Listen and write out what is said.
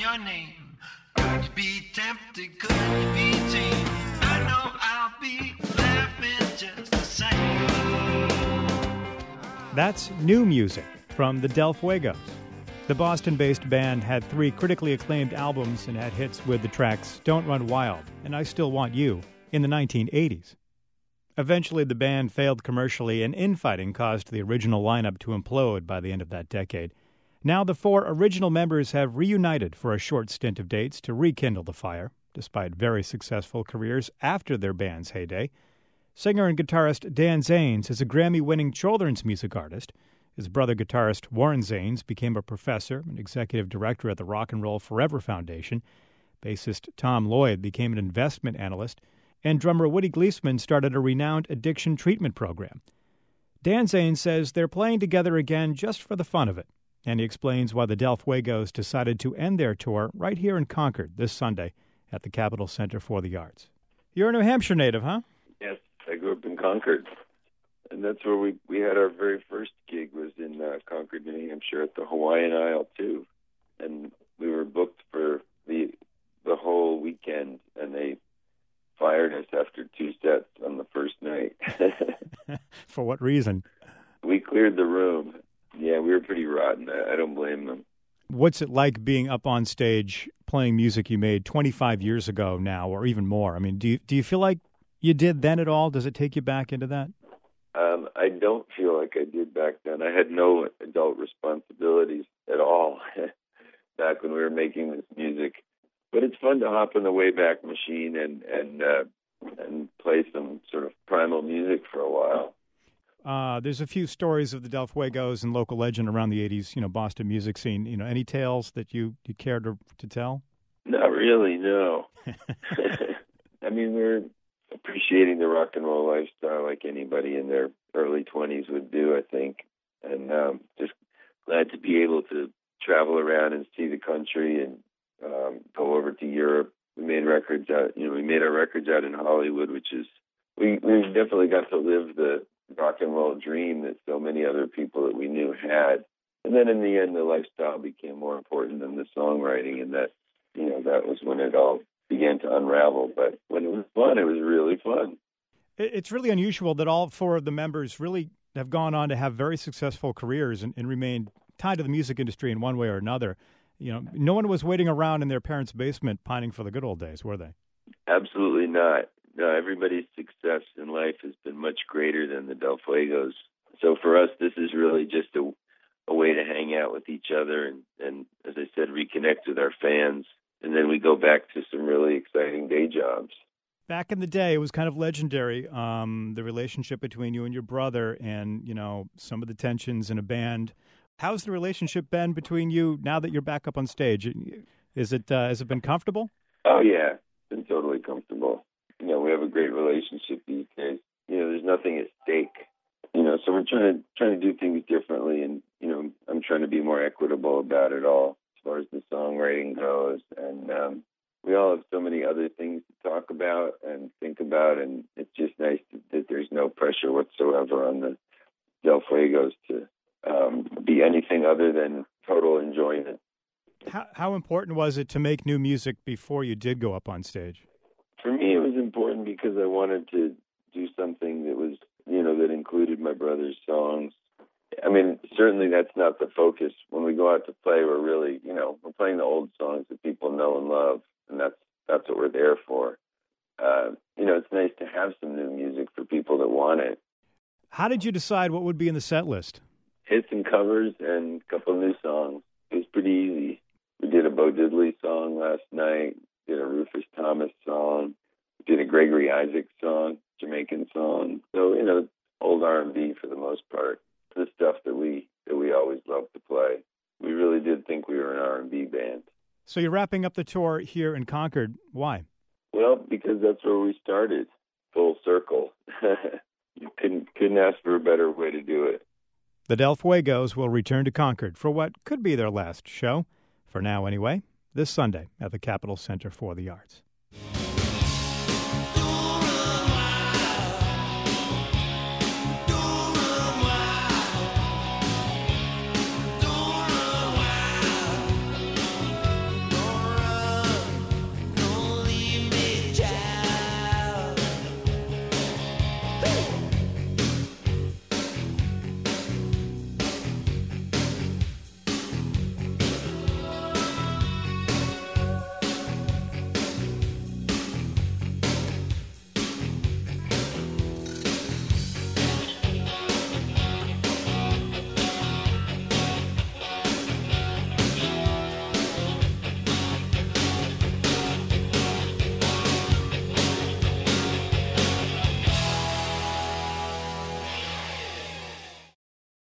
your name. Could you be tempted? Could you be tamed? I know I'll be laughing just the same. That's new music from the Del Fuegos. The Boston-based band had 3 critically acclaimed albums and had hits with the tracks Don't Run Wild and I Still Want You in the 1980s. Eventually, the band failed commercially, and infighting caused the original lineup to implode by the end of that decade. Now the 4 original members have reunited for a short stint of dates to rekindle the fire, despite very successful careers after their band's heyday. Singer and guitarist Dan Zanes is a Grammy-winning children's music artist. His brother guitarist Warren Zanes became a professor and executive director at the Rock and Roll Forever Foundation. Bassist Tom Lloyd became an investment analyst, and drummer Woody Gleason started a renowned addiction treatment program. Dan Zanes says they're playing together again just for the fun of it, and he explains why the Del Fuegos decided to end their tour right here in Concord this Sunday at the Capitol Center for the Arts. You're a New Hampshire native, huh? Yes, I grew up in Concord. And that's where we had our very first gig was in Concord, New Hampshire at the Hawaiian Isle, too. And we were booked for the whole weekend, and they fired us after 2 sets on the first night. For what reason? We cleared the room. Yeah, we were pretty rotten. I don't blame them. What's it like being up on stage playing music you made 25 years ago now, or even more? I mean, do you feel like you did then at all? Does it take you back into that? I don't feel like I did back then. I had no adult responsibilities at all back when we were making this music. But it's fun to hop in the Wayback Machine and play some sort of primal music for a while. There's a few stories of the Del Fuegos and local legend around the 80s, Boston music scene. Any tales that you care to tell? Not really, no. I mean, we're appreciating the rock and roll lifestyle like anybody in their early 20s would do, I think. And just glad to be able to travel around and see the country and go over to Europe. We made records out, we made our records out in Hollywood, which is, we definitely got to live the rock and roll dream that so many other people that we knew had. And then in the end, the lifestyle became more important than the songwriting, and that, that was when it all began to unravel. But when it was fun, it was really fun. It's really unusual that all 4 of the members really have gone on to have very successful careers and remained tied to the music industry in one way or another. No one was waiting around in their parents' basement pining for the good old days, were they? Absolutely not. No, everybody's success in life has been much greater than the Del Fuegos. So for us, this is really just a way to hang out with each other and, as I said, reconnect with our fans. And then we go back to some really exciting day jobs. Back in the day, it was kind of legendary, the relationship between you and your brother and, some of the tensions in a band. How's the relationship been between you now that you're back up on stage? Has it been comfortable? Oh, yeah. It's been totally comfortable. We have a great relationship these days. There's nothing at stake. So we're trying to do things differently, and, I'm trying to be more equitable about it all as far as the songwriting goes. And we all have so many other things to talk about and think about, and it's just nice that there's no pressure whatsoever on the Del Fuegos to be anything other than total enjoyment. How important was it to make new music before you did go up on stage? For me, it was important because I wanted to do something that was, that included my brother's songs. I mean, certainly that's not the focus. When we go out to play, we're really, we're playing the old songs that people know and love, and that's what we're there for. It's nice to have some new music for people that want it. How did you decide what would be in the set list? Hits and covers and a couple of new songs. It was pretty easy. We did a Bo Diddley song last night, did a Rufus Thomas song, did a Gregory Isaacs song, Jamaican song. So, old R&B for the most part. The stuff that we always loved to play. We really did think we were an R&B band. So you're wrapping up the tour here in Concord. Why? Well, because that's where we started, full circle. You couldn't ask for a better way to do it. The Del Fuegos will return to Concord for what could be their last show, for now anyway, this Sunday at the Capitol Center for the Arts.